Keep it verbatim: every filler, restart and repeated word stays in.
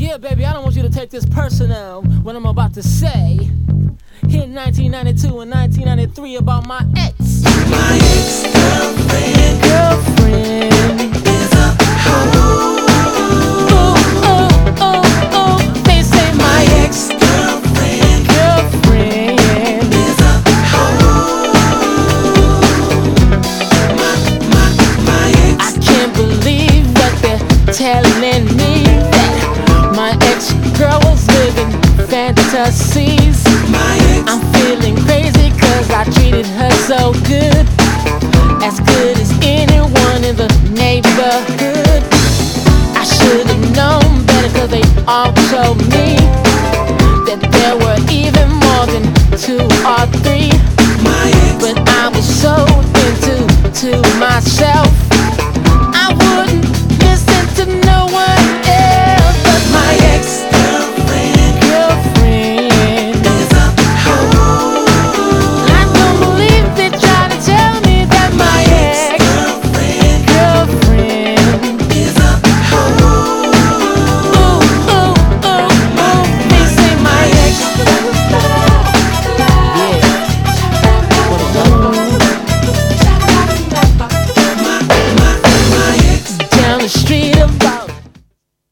Yeah, baby, I don't want you to take this personal, what I'm about to say. In nineteen ninety-two and nineteen ninety-three about my ex. My ex-girlfriend Girlfriend is a hoe. Ooh, ooh, ooh, ooh. They say my ex-girlfriend girlfriend is a hoe. My, my, my ex. I can't believe what they're telling me, that my ex-girl was living fantasies. My ex. I'm feeling crazy cause I treated her so good, as good as anyone in the neighborhood. I should've known better cause they all told me that there were even more than two or three. My ex. But I was so into to myself